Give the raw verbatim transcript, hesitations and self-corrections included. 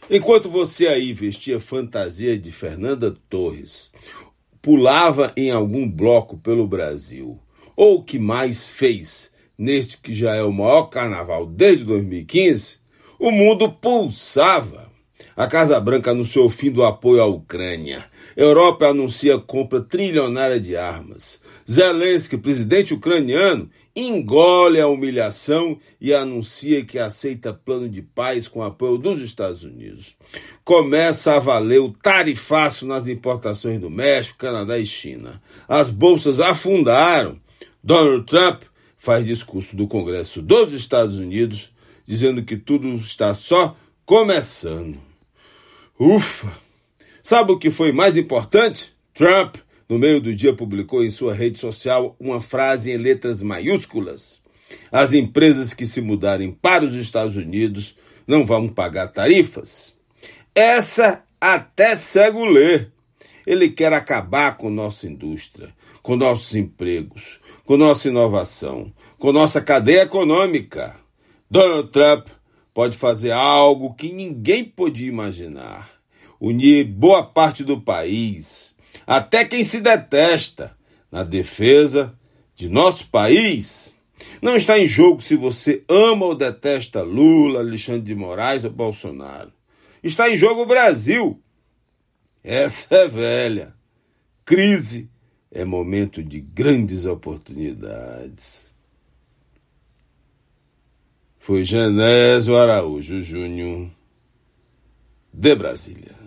Enquanto você aí vestia fantasia de Fernanda Torres, pulava em algum bloco pelo Brasil, ou o que mais fez neste que já é o maior carnaval desde dois mil e quinze, o mundo pulsava. A Casa Branca anunciou o fim do apoio à Ucrânia. Europa anuncia compra trilionária de armas. Zelensky, presidente ucraniano, engole a humilhação e anuncia que aceita plano de paz com apoio dos Estados Unidos. Começa a valer o tarifaço nas importações do México, Canadá e China. As bolsas afundaram. Donald Trump faz discurso do Congresso dos Estados Unidos dizendo que tudo está só começando. Ufa! Sabe o que foi mais importante? Trump, no meio do dia, publicou em sua rede social uma frase em letras maiúsculas. As empresas que se mudarem para os Estados Unidos não vão pagar tarifas. Essa até cego lê. Ele quer acabar com nossa indústria, com nossos empregos, com nossa inovação, com nossa cadeia econômica. Donald Trump pode fazer algo que ninguém podia imaginar. Unir boa parte do país, até quem se detesta, na defesa de nosso país. Não está em jogo se você ama ou detesta Lula, Alexandre de Moraes ou Bolsonaro. Está em jogo o Brasil. Essa é velha. Crise é momento de grandes oportunidades. Foi Genésio Araújo Júnior, de Brasília.